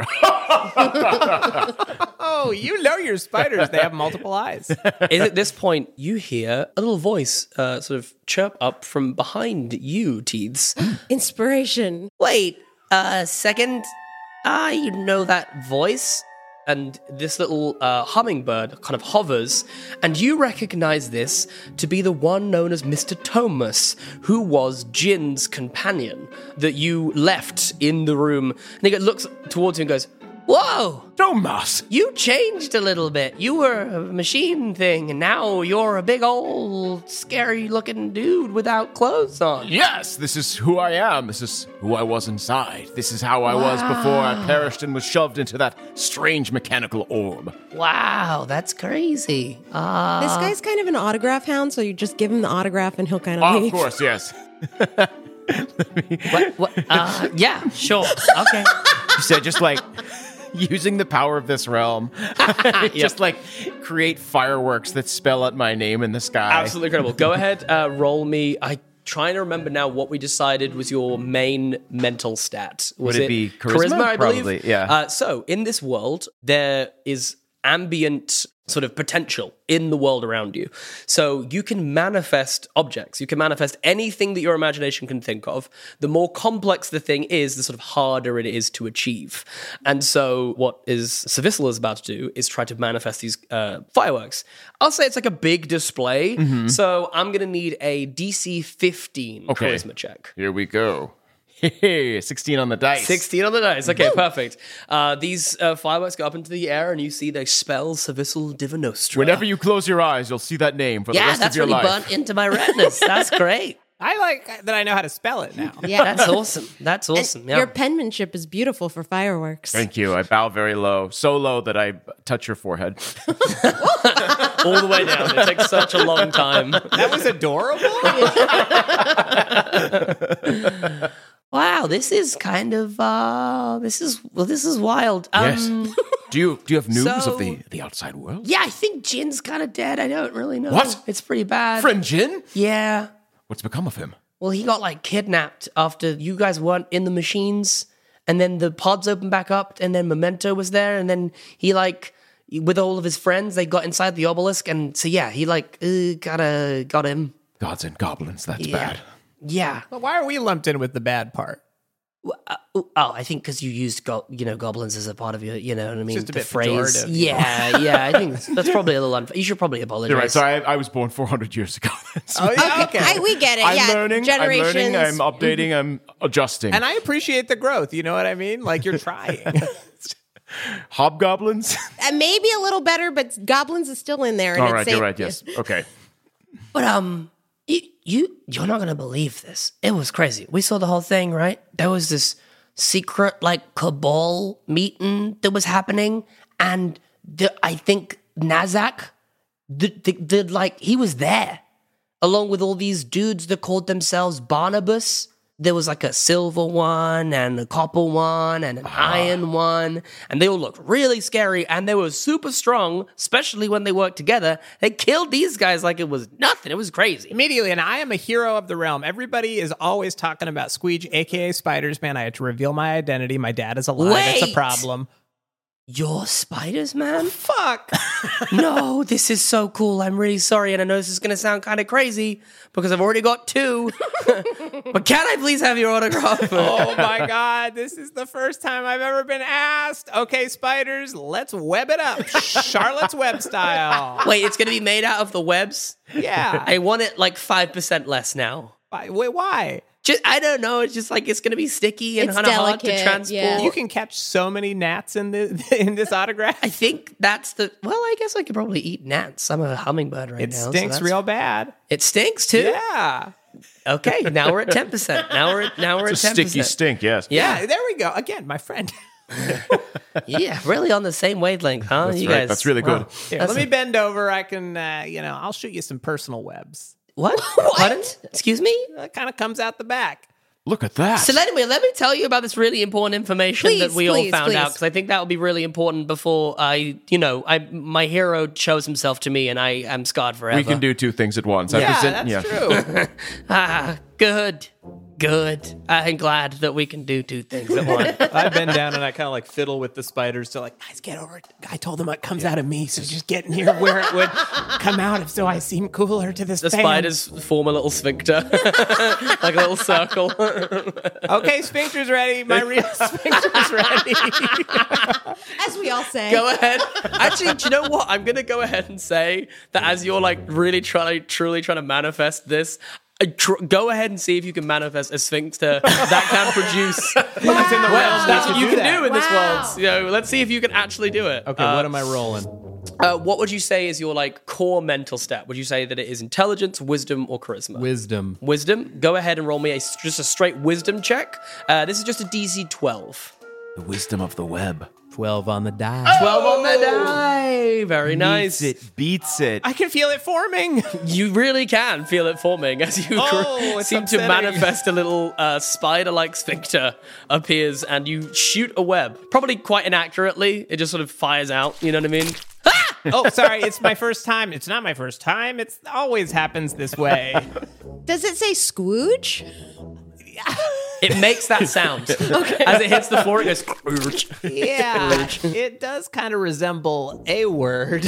Oh, you know your spiders. They have multiple eyes. Is at this point you hear a little voice uh, sort of chirp up from behind you, Teeths. Inspiration. Wait a second. I know that voice. And this little uh, hummingbird kind of hovers, and you recognize this to be the one known as Mister Thomas, who was Jin's companion that you left in the room. And he looks towards you and goes, "Whoa, Thomas! You changed a little bit. You were a machine thing, and now you're a big old scary-looking dude without clothes on." Yes, this is who I am. This is who I was inside. This is how I was before I perished and was shoved into that strange mechanical orb. Wow, that's crazy. Uh, This guy's kind of an autograph hound, so you just give him the autograph and he'll kind of Oh, leave. of course, yes. What, what, uh, yeah, sure. Okay. You said just like using the power of this realm, just like create fireworks that spell out my name in the sky. Absolutely incredible. Go ahead, uh, roll me. I trying to remember now what we decided was your main mental stat. Was Would it be charisma? I believe. Probably, yeah. Uh, so in this world, there is ambient sort of potential in the world around you. So you can manifest objects. You can manifest anything that your imagination can think of. The more complex the thing is, the sort of harder it is to achieve. And so what is Savisla is about to do is try to manifest these uh, fireworks. I'll say it's like a big display. Mhm. So I'm going to need a D C fifteen Okay. charisma check. Here we go. Hey, sixteen on the dice. sixteen on the dice. Okay, perfect. Uh, these uh, fireworks go up into the air, and you see they spell Savisl Divinostra. Whenever you close your eyes, you'll see that name for the yeah, rest that's of your really life. burnt into my retinas. That's great. I like that I know how to spell it now. Yeah. That's awesome. That's awesome. And Yeah. Your penmanship is beautiful for fireworks. Thank you. I bow very low, so low that I touch your forehead. All the way down. It takes such a long time. That was adorable. Wow, this is kind of uh this is well this is wild. Um Yes. Do you do you have news so- of the, the outside world? Yeah, I think Jin's kind of dead. I don't really know. What? It's pretty bad. Friend Jin? Yeah. What's become of him? Well, he got like kidnapped after you guys weren't in the machines, and then the pods opened back up, and then Memento was there, and then he like with all of his friends, they got inside the obelisk, and so yeah, he like uh, got a got him. Gods and goblins, that's Yeah. bad. Yeah. But why are we lumped in with the bad part? Uh, oh, I think because you used go- you know goblins as a part of your, you know what I mean, just a the bit phrase. pejorative, you know? Yeah, yeah. I think that's, that's probably a little unfair. You should probably apologize. You're right. So I, I was born four hundred years ago. Oh, yeah, okay. I, we get it. I'm yeah, learning. generations. I'm learning. I'm updating. I'm adjusting. And I appreciate the growth. You know what I mean? Like you're trying. Hobgoblins. Uh, maybe a little better, but goblins is still in there. And All it's right. safe. You're right. Yes. Okay. But um, you, you you're not gonna believe this. It was crazy. We saw the whole thing, right? There was this secret like cabal meeting that was happening, and the, I think Nazak did, did, did like he was there along with all these dudes that called themselves Barnabas. there was like a silver one and a copper one and an iron one, and they all looked really scary, and they were super strong, especially when they worked together. They killed these guys like it was nothing. It was crazy. Immediately, and I am a hero of the realm. Everybody is always talking about Squeege, a k a. Spiders Man. I had to reveal my identity. My dad is alive. Wait. It's a problem. You're Spiders Man? Fuck. No, this is so cool. I'm really sorry, and I know this is going to sound kind of crazy because I've already got two. But can I please have your autograph? Oh my God, this is the first time I've ever been asked. Okay, Spiders, let's web it up. Charlotte's Web style. Wait, it's going to be made out of the webs? Yeah. I want it like five percent less now. Why? Wait, why? Just, I don't know. It's just like it's going to be sticky and It's kind of hard to delicate, transport. yeah. You can catch so many gnats in the in this autograph. I think that's the. Well, I guess I could probably eat gnats. I'm a hummingbird right It now. so stinks that's- real bad. It stinks too. Yeah. Okay, now we're at ten percent. Now we're now we're It's at a ten percent. sticky stink, yes. Yeah. Yeah, there we go. Again, my friend. Yeah, really on the same wavelength, huh? That's you right. guys. That's really good. Wow. Here, That's let me a- bend over. I can, uh, you know, I'll shoot you some personal webs. What? Pardon? Excuse me? That kind of comes out the back. Look at that. So anyway, let me tell you about this really important information Please, that we please, all found out, please. because I think that will be really important before I, you know, I my hero shows himself to me and I am scarred forever. We can do two things at once. I Yeah, present- that's yeah. true. Ah, good. Good. I'm glad that we can do two things at once. I bend down and I kind of like fiddle with the spiders to like, guys, get over it. I told them it comes out of me, so just get near where it would come out if so I seem cooler to this The fan. spiders form a little sphincter, like a little circle. Okay, sphincter's ready. My real sphincter's ready. As we all say. Go ahead. Actually, do you know what? I'm going to go ahead and say that as you're like really trying, truly trying to manifest this, uh, tr- go ahead and see if you can manifest a sphincter that can produce Who's in the realm webs. That's that what can you do can that? do in this Wow. world. You know, let's see if you can actually do it. Okay, Uh, what am I rolling? Uh, what would you say is your like core mental stat? Would you say that it is intelligence, wisdom, or charisma? Wisdom. Wisdom. Go ahead and roll me a, just a straight wisdom check. Uh, this is just a D C twelve. The wisdom of the web. twelve on the die. twelve on the die. Very nice. Beats it. Beats it. I can feel it forming. You really can feel it forming as you Oh, cr- it's seem to upsetting. manifest a little uh, spider-like sphincter appears and you shoot a web. Probably quite inaccurately. It just sort of fires out. You know what I mean? Oh, sorry. It's my first time. It's not my first time. It always happens this way. Does it say Squooge? It makes that sound. As it hits the floor, it goes... "Scrooge." Yeah, it does kind of resemble a word.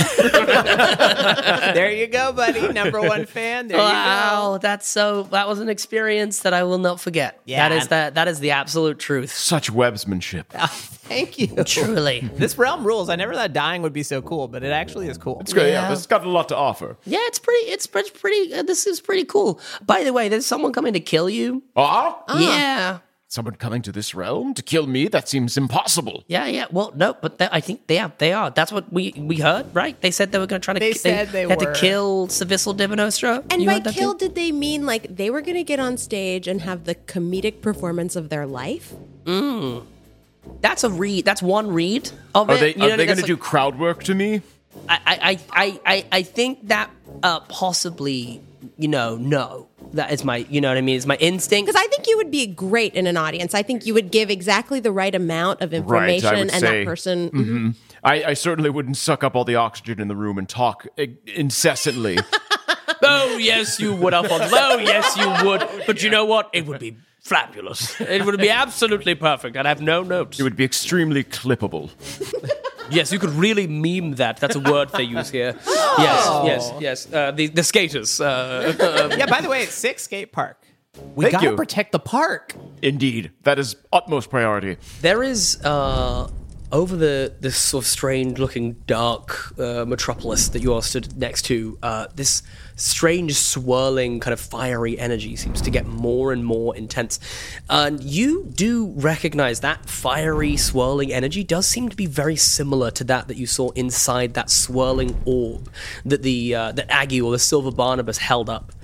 There you go, buddy. Number one fan. There you Wow, go. that's so... That was an experience that I will not forget. Yeah. That is the, that is the absolute truth. Such websmanship. Thank you. Truly. This realm rules. I never thought dying would be so cool, but it actually is cool. It's great. Yeah. Yeah. This has got a lot to offer. Yeah, it's pretty... It's pretty... pretty uh, this is pretty cool. By the way, there's someone coming to kill you. Ah? Yeah. Someone coming to this realm to kill me? That seems impossible. Yeah, yeah. Well, no, but they, I think they are. They are. That's what we we heard, right? They said they were going to try to. They ki- said they had were. to kill Savissel Divinostra. And You by heard that kill, too? did they mean like they were going to get on stage and have the comedic performance of their life? Mm. That's a read. That's one read of Are it. they, You know, are they going that's to do crowd work to me? I, I, I, I, I think that uh, possibly, you know, no. That is my, you know what I mean? It's my instinct. Because I think you would be great in an audience. I think you would give exactly the right amount of information, Right, I would and say. that person. Mhm. I, I certainly wouldn't suck up all the oxygen in the room and talk uh, incessantly. Oh, yes, you would, Alphonse. Oh, yes, you would. But you know what? It would be fabulous. It would be absolutely perfect. I'd have no notes. It would be extremely clippable. Yes, you could really meme that. That's a word they use here. Oh. Yes, yes, yes. Uh, the the skaters. Uh, Yeah, by the way, it's Six Skate Park. We Thank gotta you. protect the park. Indeed. That is utmost priority. there is uh, over the this sort of strange looking dark uh, metropolis that you are stood next to. Uh, this strange swirling kind of fiery energy seems to get more and more intense, and you do recognize that fiery swirling energy does seem to be very similar to that that you saw inside that swirling orb that the uh, that Aggie or the Silver Barnabas held up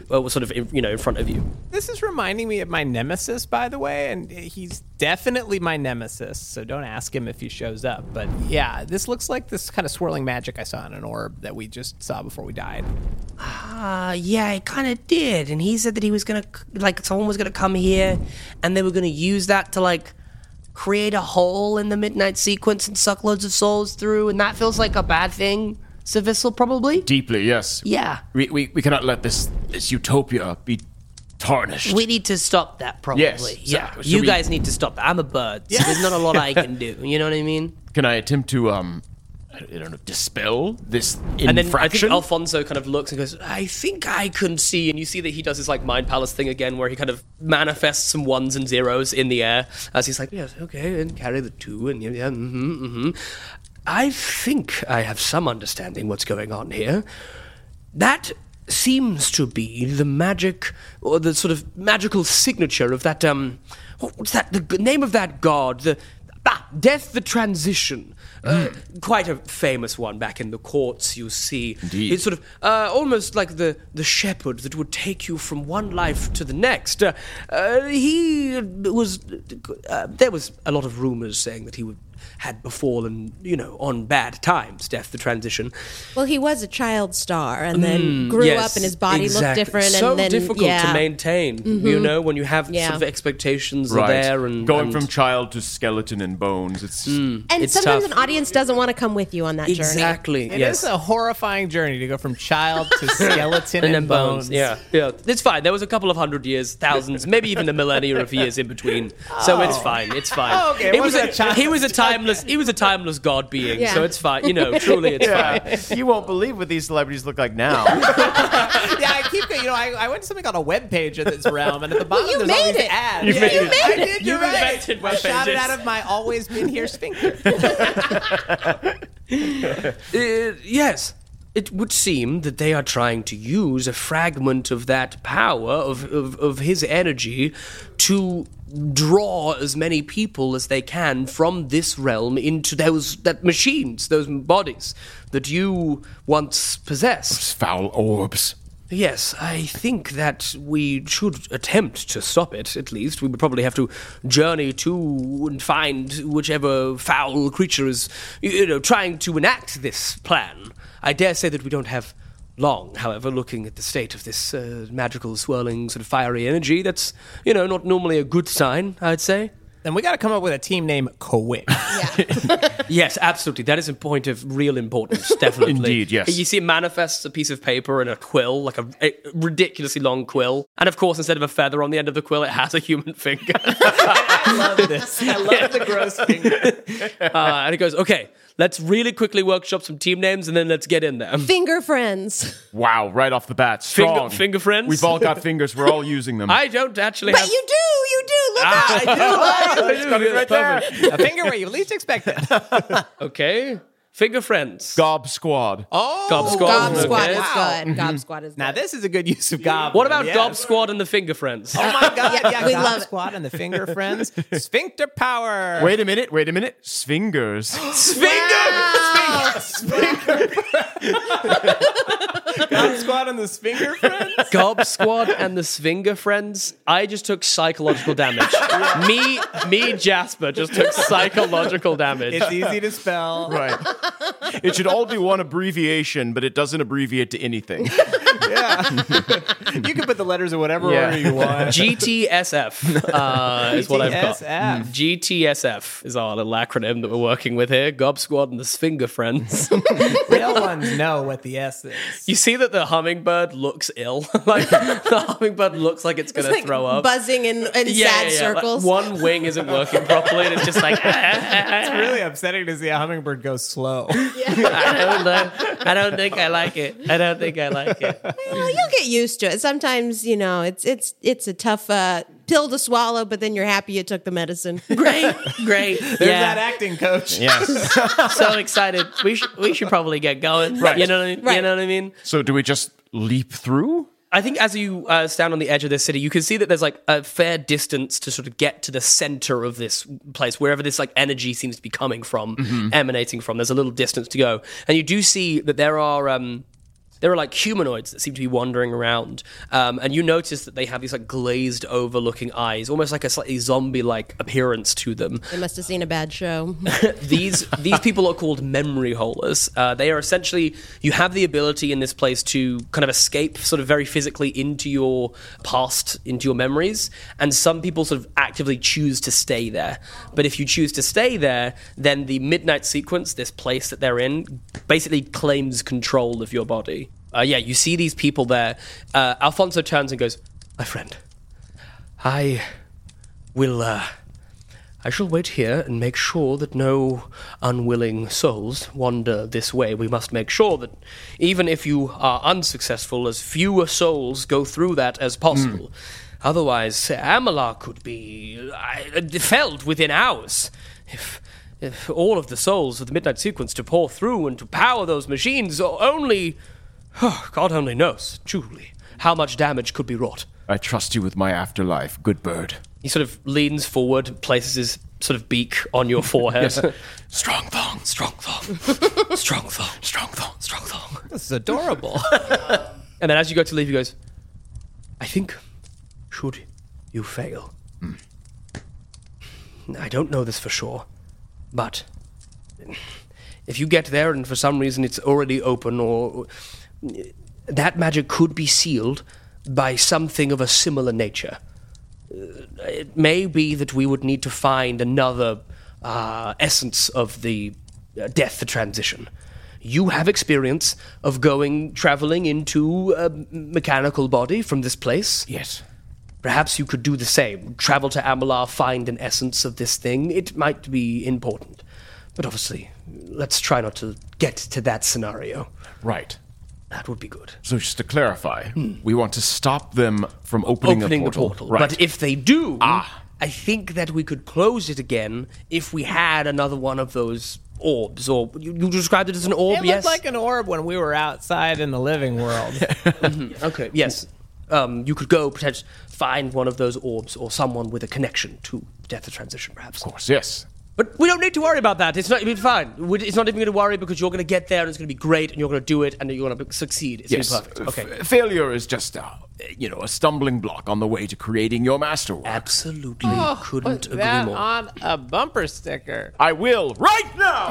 uh, sort of in, you know in front of you. This is reminding me of my nemesis, by the way, and he's definitely my nemesis, so don't ask him if he shows up. But yeah, this looks like this kind of swirling magic I saw in an orb that we just saw before we died. Ah, uh, yeah, it kind of did. And he said that he was gonna, like, someone was gonna come here, and they were gonna use that to, like, create a hole in the midnight sequence and suck loads of souls through, and that feels like a bad thing, Sir Vissel, probably? Deeply, yes. Yeah. We, we, we cannot let this, this utopia be tarnished. We need to stop that, probably. Yes, yeah. so- so you we- guys need to stop that. I'm a bird, so there's not a lot I can do. You know what I mean? Can I attempt to, um, I don't know, dispel this infraction? And then I think Alfonso kind of looks and goes, I think I can see. And you see that he does his like mind palace thing again where he kind of manifests some ones and zeros in the air as he's like, yes, okay, and carry the two. And yeah, yeah mm-hmm, mm-hmm. I think I have some understanding what's going on here. That seems to be the magic, or the sort of magical signature of that, um, what's that, the g- name of that god? The, ah, Death the Transition. Uh, quite a famous one back in the courts, you see. Indeed. It's sort of uh, almost like the, the shepherd that would take you from one life to the next. Uh, uh, he was... Uh, there was a lot of rumors saying that he would, had befallen, you know, on bad times, Death the Transition. Well, he was a child star and then Mm, grew yes, up and his body exactly. looked different. So and then, difficult yeah. to maintain, Mhm. you know, when you have Yeah. sort of expectations are Right. there. and Going and- from child to skeleton and bones, it's... And It's sometimes tough. an audience doesn't want to come with you on that Exactly, journey. It yes. is a horrifying journey to go from child to skeleton and, and then bones. Yeah, yeah. It's fine. There was a couple of hundred years, thousands, maybe even a millennia of years in between. So it's fine. It's fine. Oh, okay. It It was wasn't a, a child he was a timeless. He was a timeless god being. Yeah. So it's fine. You know, truly, it's Yeah. fine. You won't believe what these celebrities look like now. Yeah, I keep going. You know, I, I went to something called a web page of this realm, and at the bottom you there's all made these it. ads. You yeah, made you it. made I did. You're You right. invented web I shot it pages. out of my always been here sphincter. Uh, yes. It would seem that they are trying to use a fragment of that power, of, of, of his energy, to draw as many people as they can from this realm into those that machines, those bodies that you once possessed. Foul orbs. Yes, I think that we should attempt to stop it, at least. We would probably have to journey to and find whichever foul creature is, you know, trying to enact this plan. I dare say that we don't have long, however, looking at the state of this uh, magical, swirling, sort of fiery energy. That's, you know, not normally a good sign, I'd say. Then we got to come up with a team name, Quit. Yes, absolutely. That is a point of real importance, definitely. Indeed, yes. You see it manifests a piece of paper and a quill, like a, a ridiculously long quill. And of course, instead of a feather on the end of the quill, it has a human finger. I love this. I love the gross finger. Uh, and it goes, okay, let's really quickly workshop some team names and then let's get in there. Finger friends. Wow, right off the bat. Strong. Finger, finger friends? We've all got fingers. We're all using them. I don't actually But have... you do, you do. Look Ah, out. I do. I do. got it right there. Perfect. A finger where you least expect it. Okay. Finger friends. Gob Squad. Oh, Gob Squad. Gob Squad Okay. is Wow. good. Gob Squad is good. Now this is a good use of gob. What about yes. Gob Squad and the Finger Friends? Oh my god! Yeah, Yeah, we Gob love it. Squad and the Finger Friends. Sphincter power. Wait a minute, wait a minute. Swingers. Gob Squad and the Finger Friends. Gob Squad and the Svinger Friends. I just took psychological damage. me, me, Jasper, just took psychological damage. It's easy to spell. Right. It should all be one abbreviation, but it doesn't abbreviate to anything. Yeah. You can put the letters in whatever Yeah. order you want. G T S F uh, is what I've got. G T S F. G T S F is our little acronym that we're working with here. Gob Squad and the Svinger Friends. Real ones know what the S is. You see that the hummingbird looks ill. Like the hummingbird looks like it's going It's to like throw up. buzzing in, in Yeah, sad yeah, yeah. Like, circles. one wing isn't working properly, and it's just like. It's really upsetting to see a hummingbird go slow. I don't know. I don't think I like it. I don't think I like it. Well, you'll get used to it. Sometimes, you know, it's it's it's a tough uh, pill to swallow, but then you're happy you took the medicine. Great, great. There's yeah. that acting coach. Yes. So excited. We should we should probably get going. Right. You know what I mean? Right. You know what I mean? So do we just leap through? I think as you uh, stand on the edge of this city, you can see that there's like a fair distance to sort of get to the center of this place, wherever this like energy seems to be coming from, Mm-hmm. emanating from. There's a little distance to go, and you do see that there are um, there are like humanoids that seem to be wandering around, um, and you notice that they have these like glazed over looking eyes, almost like a slightly zombie-like appearance to them. They must have seen a bad show. these these people are called memory holers. Uh, they are essentially, you have the ability in this place to kind of escape sort of very physically into your past, into your memories, and some people sort of actively choose to stay there. But if you choose to stay there, then the midnight sequence, this place that they're in, basically claims control of your body. Uh, yeah, you see these people there. Uh, Alfonso turns and goes, "My friend, I will, uh, I shall wait here and make sure that no unwilling souls wander this way. We must make sure that even if you are unsuccessful, as fewer souls go through that as possible. Mm. Otherwise, Amalur could be uh, felled within hours. If, if all of the souls of the Midnight Sequence to pour through and to power those machines, only, oh, God only knows, truly, how much damage could be wrought." I trust you with my afterlife, good bird. He sort of leans forward, places his sort of beak on your forehead. Yes. Strong thong, strong thong, strong thong, strong thong, strong thong. This is adorable. And then as you go to leave, he goes, "I think, should you fail, mm. I don't know this for sure, but if you get there and for some reason it's already open, or that magic could be sealed by something of a similar nature. It may be that we would need to find another uh, essence of the uh, death transition. You have experience of going, traveling into a mechanical body from this place. Yes. Perhaps you could do the same. Travel to Amalur, find an essence of this thing. It might be important. But obviously, let's try not to get to that scenario. Right. That would be good. So just to clarify, hmm. we want to stop them from opening, opening the portal. the portal. Right. But if they do, ah. I think that we could close it again if we had another one of those orbs. Or you, you described it as an orb, it yes? It looked like an orb when we were outside in the living world. mm-hmm. Okay, yes. Um, you could go potentially find one of those orbs or someone with a connection to Death of Transition, perhaps. Of course, yes. But we don't need to worry about that. It's not even fine. It's not even going to worry because you're going to get there and it's going to be great and you're going to do it and you're going to succeed. It's yes. going to be perfect. Okay. F- failure is just, uh, you know, a stumbling block on the way to creating your masterwork. Absolutely. Oh, couldn't put agree that more. on a bumper sticker. I will right now.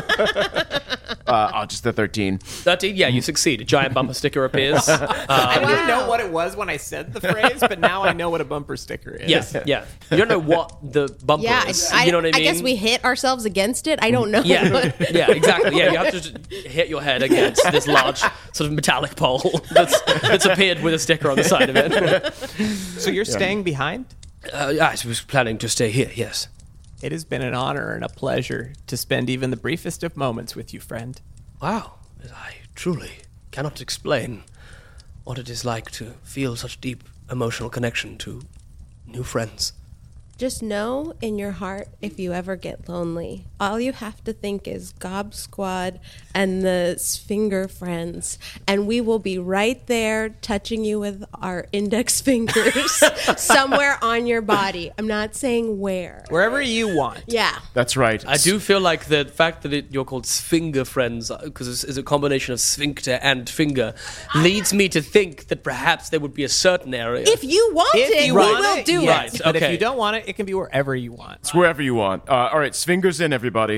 uh, oh, just the thirteen. thirteen. Yeah, you succeed. A giant bumper sticker appears. Um, I didn't even know what it was when I said the phrase, but now I know what a bumper sticker is. Yes, yeah. You don't know what the bumper yeah, is. I, you know what I mean? I guess we hit ourselves against it. I don't know. Yeah, yeah, exactly. Yeah, you have to just hit your head against this large sort of metallic pole that's, that's appeared with a sticker on the side of it. So you're yeah. staying behind? Uh, I was planning to stay here, yes. It has been an honor and a pleasure to spend even the briefest of moments with you, friend. Wow. I truly cannot explain what it is like to feel such deep emotional connection to new friends. Just know in your heart, if you ever get lonely, all you have to think is Gob Squad and the Sfinger friends, and we will be right there touching you with our index fingers somewhere on your body. I'm not saying where. Wherever you want. Yeah. That's right. I do feel like the fact that it, you're called Sfinger friends, because it's, it's a combination of sphincter and finger, leads me to think that perhaps there would be a certain area. If you want if it, you we want will it, do yes. it. But Okay. if you don't want it, it can be wherever you want. It's wherever you want. Uh, all right, fingers in, everybody.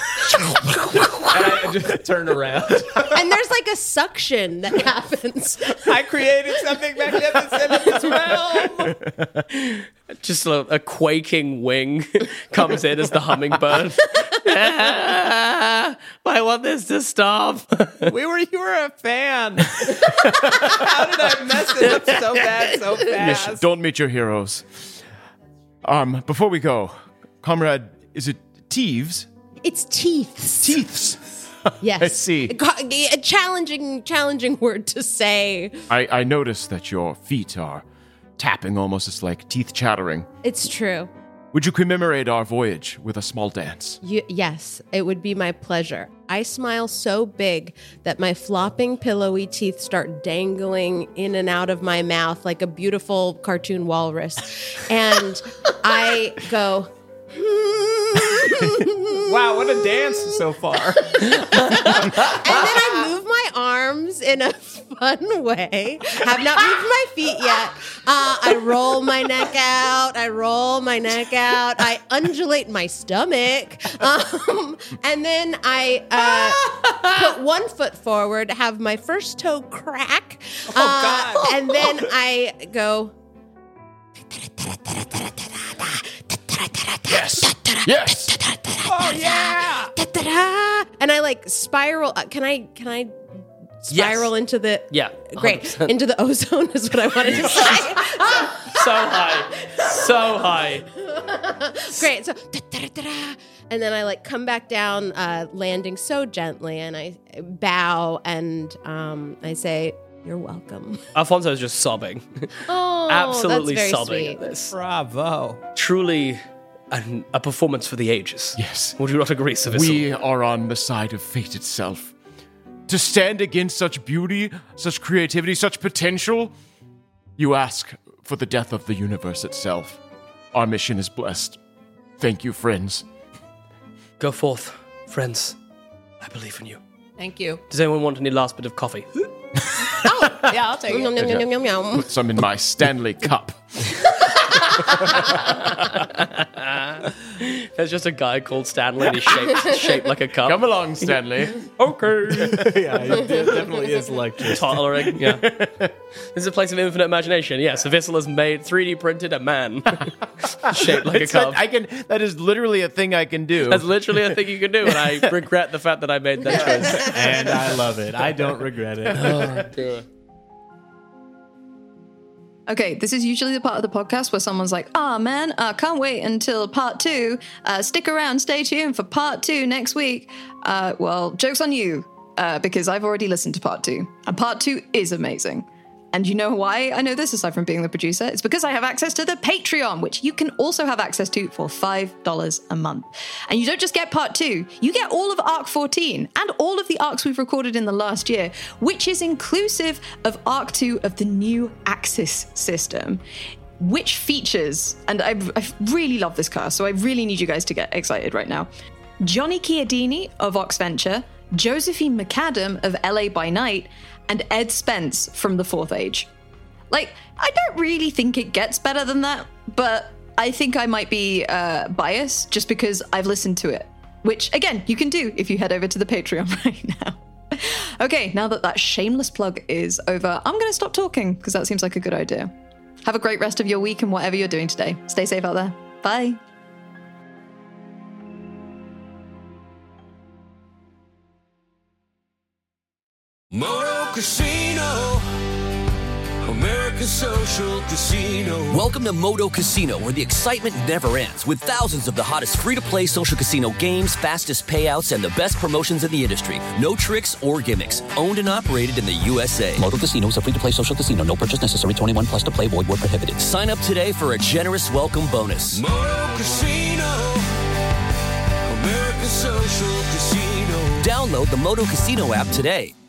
And I just turn around. And there's like a suction that happens. I created something magnificent in this realm. Just a, a quaking wing comes in as the hummingbird. I want this to stop. We were, you were a fan. How did I mess it up so bad, so fast? Yes, don't meet your heroes. Um, before we go, comrade, is it Teeves? It's teeths. Teeths. Yes. I see. A challenging, challenging word to say. I, I noticed that your feet are tapping almost as like teeth chattering. It's true. Would you commemorate our voyage with a small dance? You, yes, it would be my pleasure. I smile so big that my flopping, pillowy teeth start dangling in and out of my mouth like a beautiful cartoon walrus. And I go... Wow, what a dance so far. And then I move my arm arms in a fun way. Have not moved my feet yet. Uh, I roll my neck out. I roll my neck out. I undulate my stomach. Um, and then I uh, put one foot forward, have my first toe crack. Oh, uh, God. And then I go... Yes. Yes. Oh yeah. And I like spiral. uh, Can I? Can I spiral into the? Yeah. Great. one hundred percent. Into the ozone is what I wanted to say. So high. So high. Great. So, and then I like come back down, uh, landing so gently, and I bow and um, I say, "You're welcome." Alfonso's just sobbing. Oh, Absolutely that's very sobbing sweet. at this. Bravo. Truly an, a performance for the ages. Yes. Would you not agree, Sir We are on the side of fate itself. To stand against such beauty, such creativity, such potential, you ask for the death of the universe itself. Our mission is blessed. Thank you, friends. Go forth, friends. I believe in you. Thank you. Does anyone want any last bit of coffee? Yeah, I'll take it. Yum, yum, yum, yum, yum. Put some in my Stanley cup. There's just a guy called Stanley and he's shaped, shaped like a cup. Come along, Stanley. Okay. Yeah, it definitely is electric. Toddlering, yeah. This is a place of infinite imagination. Yes, Vissel has made three D printed a man shaped like It's a cup. that- I can. That is literally a thing I can do. That's literally a thing you can do, and I regret the fact that I made that choice. And I love it. I don't regret it. Oh, dear. Okay, this is usually the part of the podcast where someone's like, ah, man, I uh, can't wait until part two. Uh, stick around, stay tuned for part two next week. Uh, well, joke's on you, uh, because I've already listened to part two. And part two is amazing. And you know why I know this, aside from being the producer? It's because I have access to the Patreon, which you can also have access to for five dollars a month. And you don't just get part two, you get all of Arc fourteen and all of the arcs we've recorded in the last year, which is inclusive of Arc two of the new Axis system, which features, and I, I really love this cast, so I really need you guys to get excited right now. Johnny Chiodini of Oxventure, Josephine McAdam of L A by Night, and Ed Spence from The Fourth Age. Like, I don't really think it gets better than that, but I think I might be uh, biased just because I've listened to it, which, again, you can do if you head over to the Patreon right now. Okay, now that that shameless plug is over, I'm going to stop talking because that seems like a good idea. Have a great rest of your week and whatever you're doing today. Stay safe out there. Bye. Moto Casino, America's social casino. Welcome to Moto Casino, where the excitement never ends, with thousands of the hottest free-to-play social casino games, fastest payouts, and the best promotions in the industry. No tricks or gimmicks. Owned and operated in the U S A. Moto Casino is a free-to-play social casino. No purchase necessary. twenty-one plus to play. Void where prohibited. Sign up today for a generous welcome bonus. Moto Casino, America's social casino. Download the Moto Casino app today.